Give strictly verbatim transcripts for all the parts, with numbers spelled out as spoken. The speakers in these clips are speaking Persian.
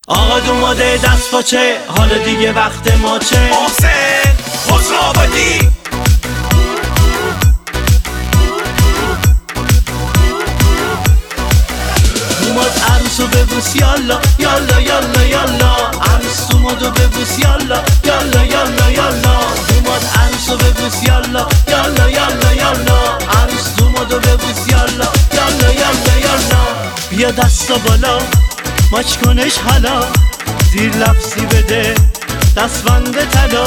آقا دوماده دست پاچه، حالا دیگه وقت ماچه. محسن خسروآبادی دوماد عروسو ببوس یالا یالا یالا یالا، عروس دومادو ببوس یالا یالا یالا یالا، دوماد عروسو ببوس یالا یالا یالا یالا، عروس دومادو ببوس یالا یالا یالا یالا. بیا دستا بالا ماچ کنش حالا، زیر لفظی بده دستبند طلا.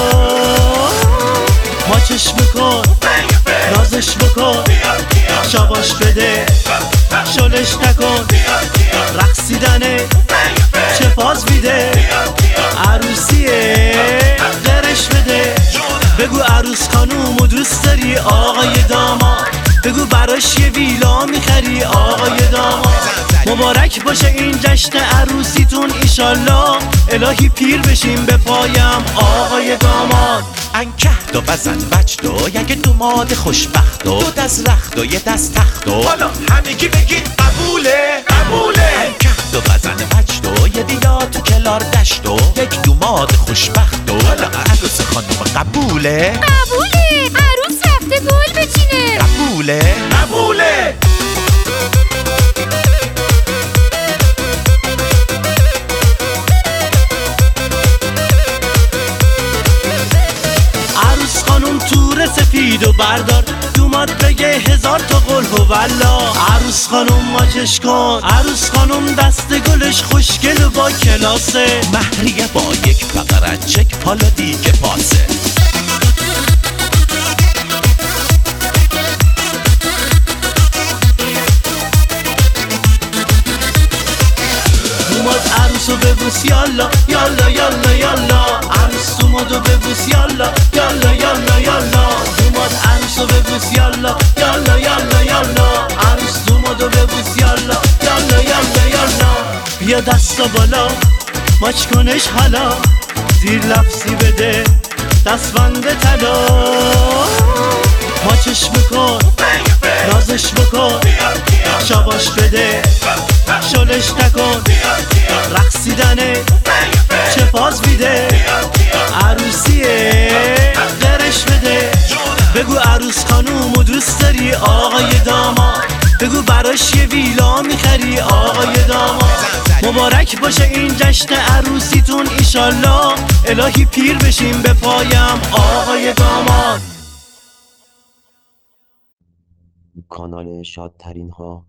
ماچش بکن نازش بکن، شاباش بده شلش نکن، رقصیدنه چه فاز میده، عروسیه درش بده. بگو عروس خانومو دوست داری آقای داماد، بگو براش یه ویلا میخری آقای داماد. مبارک باشه این جشن عروسیتون ایشالله، الهی پیر بشیم به پایم آقای داماد. انکه و بزن وجد و یک دوماد خوشبخت و دو دست رخت و یه دست تخت و حالا همگی بگید قبوله قبوله. انکه و بزن وجد و یه ویلا تو کلار دشت و یک دوماد خوشبخت و حالا عروس خانم قبوله قبوله. عروس رفته گل بچینه. قبوله قبوله. عروس خانوم تور سفید و بردار، دوماد بگه هزار تا قول و والله. عروس خانوم ماچش کن، عروس خانوم دست گلش خوشگل و با کلاسه. مهریه با یک فقرت چک حالا دیگه پاسه. دوماد عروسو ببوس یالا یالا یالا یالا، عروس دومادو ببوس یالا یالا یالا یالا، دوماد عروسو ببوس یالا یالا یالا یالا، عروس دومادو ببوس یالا یالا یالا یالا. بیا دستا بالا ماچ کنش حالا، زیر لفظی بده دستبند طلا. ماچش بکن نازش بکن، شاباش بده شلش نکن، رقصیدنه چه فاز میده، عروسیه درش بده. بگو عروس خانومو دوست داری آقای داماد، بگو براش یه ویلا میخری آقای داماد. مبارک باشه این جشن عروسیتون ایشالله، الهی پیر بشیم به پایم آقای داماد. کانال شادترین ها